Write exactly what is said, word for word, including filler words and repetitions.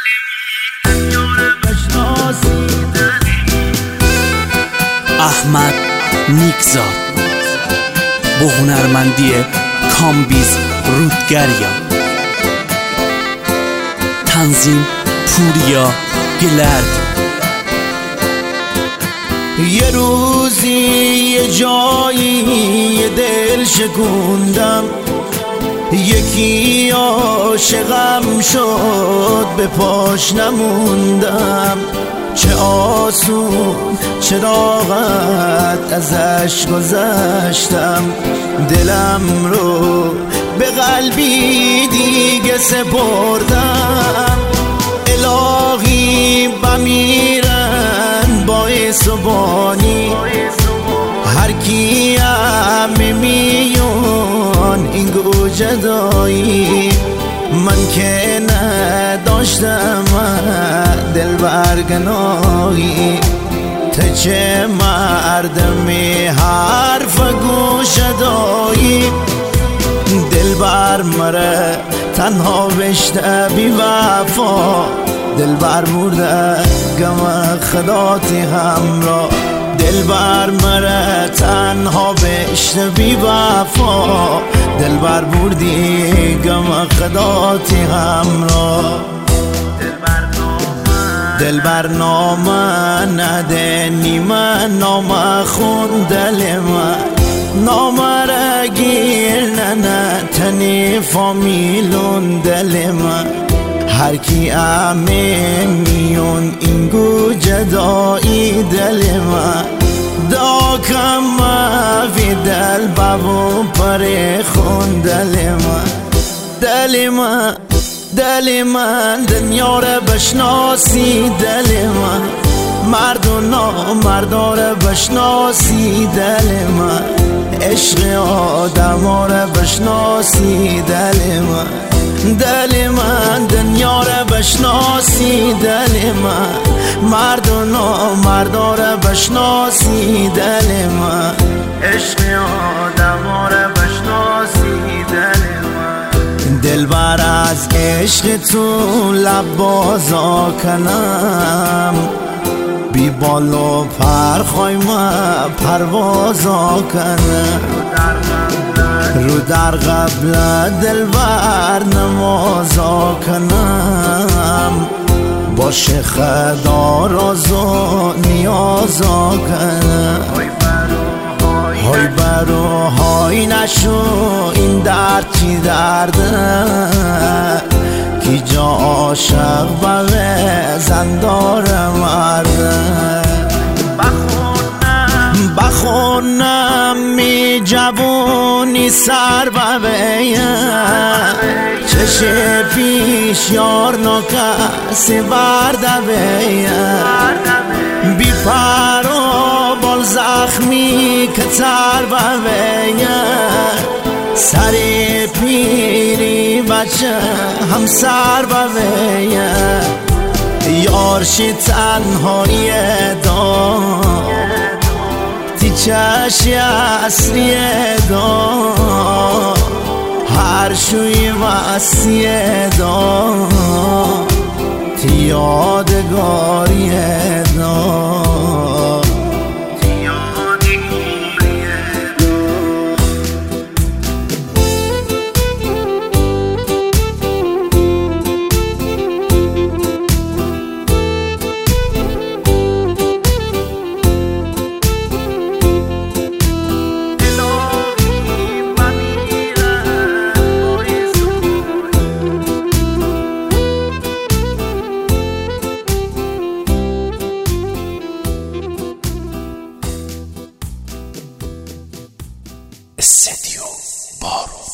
احمد نیکزاد با هنرمندی کامبیز رودگریا، تنظیم پوریا گلرد. یه روزی یه جایی یه دل شکوندم، یکی عاشقم شد به پاش نموندم. چه آسون چه راحت ازش گذشتم، دلم رو به قلبی دیگه سپردم. الهی بمیرن باعث و بانی، هر کی همه میون این گو جدایی. من که نداشتم دل برگناهی، ته چه مردمی حرف گوش دایی. دل بر مره تنها بشته بی وفا، دل بر مرده گم خداتی همراه. دل بر مره تنها بشته بی وفا، دل بر بردی گم خداتی همراه. دل بر نام نده نیمه نام خون دل من، نام را گیر ننه تنی فامیلون دل من. هر کی امه میون اینگو جدایی دل من. داکم وی دل بابو پر خون دل من. دل من دل من دنیا را بشناسی دل من، مرد و نامردا را بشناسی دل من، عشق آدما را بشناسی دل من. دل من دنیا را بشناسی دل من، مرد و نامردا را بشناسی دل من، عشق آدما را بشناسی دل من. دل بر از عشق تو لب بازا کنم، بی بال و پر خواهی ما پروازا کنم. رو در قبل دل بر نمازا کنم، باشه خدا رازو نیازا کنم. های برو های نشو این درد چی درده، کی جا عاشق بغه زندار مرده. بخونم می جوونی سر ببیم، چش پیش یار نکسی برده بیم. بی پر و بال زخمی کتر ببیم، سر پیری بچه همسر ببیم. یارشی تنهایی دار تی چشی اصلی دار، هر شوی وسی دار تی یادگاری دار. استدیو بارو.